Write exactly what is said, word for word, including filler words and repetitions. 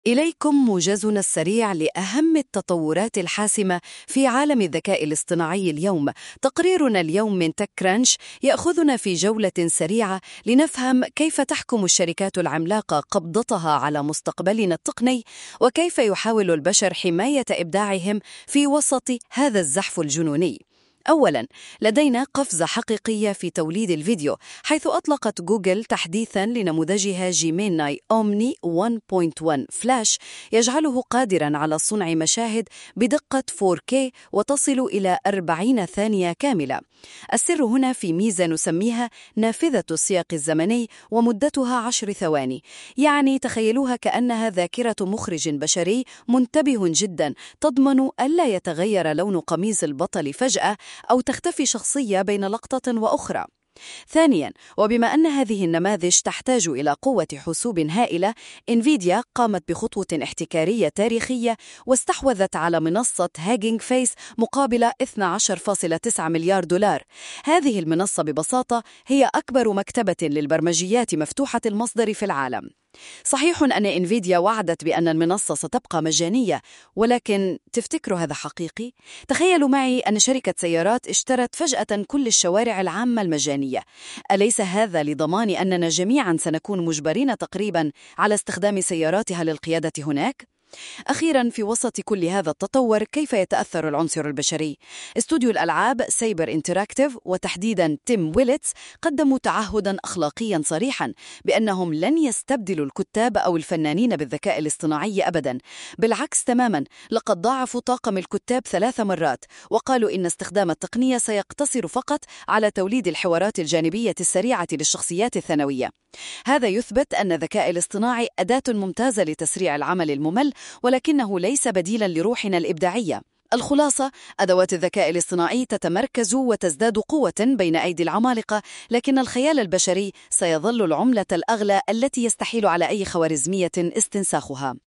إليكم موجزنا السريع لأهم التطورات الحاسمة في عالم الذكاء الاصطناعي اليوم. تقريرنا اليوم من تك كرانش يأخذنا في جولة سريعة لنفهم كيف تحكم الشركات العملاقة قبضتها على مستقبلنا التقني، وكيف يحاول البشر حماية إبداعهم في وسط هذا الزحف الجنوني. أولاً، لدينا قفزة حقيقية في توليد الفيديو، حيث أطلقت جوجل تحديثاً لنموذجها جيميناي أومني واحد نقطة واحد فلاش يجعله قادراً على صنع مشاهد بدقة فور كيه وتصل إلى أربعين ثانية كاملة. السر هنا في ميزة نسميها نافذة السياق الزمني، ومدتها عشر ثواني، يعني تخيلوها كأنها ذاكرة مخرج بشري منتبه جداً تضمن ألا يتغير لون قميص البطل فجأة أو تختفي شخصية بين لقطة وأخرى. ثانياً، وبما أن هذه النماذج تحتاج إلى قوة حاسوب هائلة، إنفيديا قامت بخطوة احتكارية تاريخية واستحوذت على منصة هاجينج فيس مقابل اثني عشر فاصلة تسعة مليار دولار. هذه المنصة ببساطة هي أكبر مكتبة للبرمجيات مفتوحة المصدر في العالم. صحيح أن إنفيديا وعدت بأن المنصة ستبقى مجانية، ولكن تفتكروا هذا حقيقي؟ تخيلوا معي أن شركة سيارات اشترت فجأة كل الشوارع العامة المجانية. أليس هذا لضمان أننا جميعا سنكون مجبرين تقريبا على استخدام سياراتها للقيادة هناك؟ أخيراً، في وسط كل هذا التطور، كيف يتأثر العنصر البشري؟ استوديو الألعاب سايبر انتراكتيف، وتحديداً تيم ويلتس، قدموا تعهداً أخلاقياً صريحاً بأنهم لن يستبدلوا الكتاب أو الفنانين بالذكاء الاصطناعي أبداً. بالعكس تماماً، لقد ضاعفوا طاقم الكتاب ثلاث مرات، وقالوا إن استخدام التقنية سيقتصر فقط على توليد الحوارات الجانبية السريعة للشخصيات الثانوية. هذا يثبت أن الذكاء الاصطناعي أداة ممتازة لتسريع العمل الممل، ولكنه ليس بديلاً لروحنا الإبداعية. الخلاصة: أدوات الذكاء الاصطناعي تتمركز وتزداد قوة بين أيدي العمالقة، لكن الخيال البشري سيظل العملة الأغلى التي يستحيل على أي خوارزمية استنساخها.